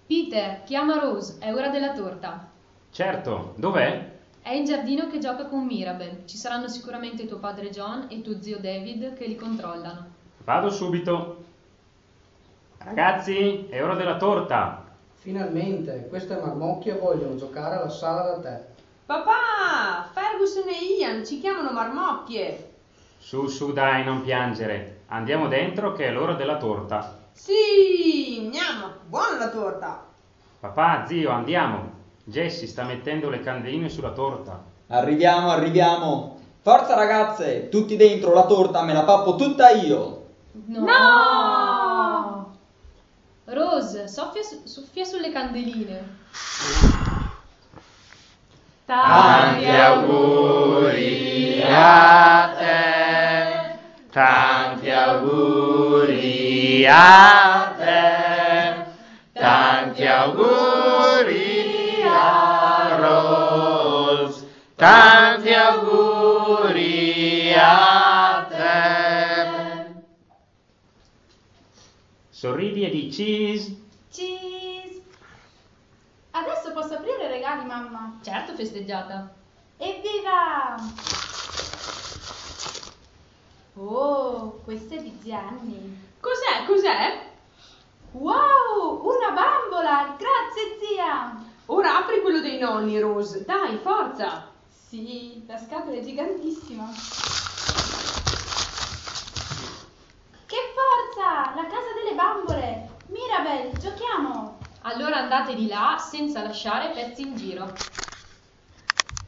Peter, chiama Rose, è ora della torta. Certo, dov'è? È in giardino che gioca con Mirabel. Ci saranno sicuramente tuo padre John e tuo zio David che li controllano. Vado subito. Ragazzi, è ora della torta. Finalmente, queste marmocchie vogliono giocare alla sala da te. Papà, Ferguson e Ian ci chiamano marmocchie. Su, dai, non piangere. Andiamo dentro che è l'ora della torta. Sì, andiamo, buona la torta. Papà, zio, andiamo. Jessie sta mettendo le candeline sulla torta. Arriviamo. Forza ragazze, tutti dentro, la torta me la pappo tutta io. No! Rose, soffia sulle candeline. Tanti auguri a te, tanti auguri a te, tanti auguri a Rose, tanti auguri a te. Sorridi e di cheese. Cheese! Adesso posso aprire i regali, mamma? Certo, festeggiata. Evviva! Oh, questo è di Gianni. Cos'è? Wow, una bambola! Grazie, zia! Ora apri quello dei nonni, Rose. Dai, forza. Sì, la scatola è gigantissima. Che forza! La casa delle bambole! Mirabel, giochiamo! Allora andate di là senza lasciare pezzi in giro.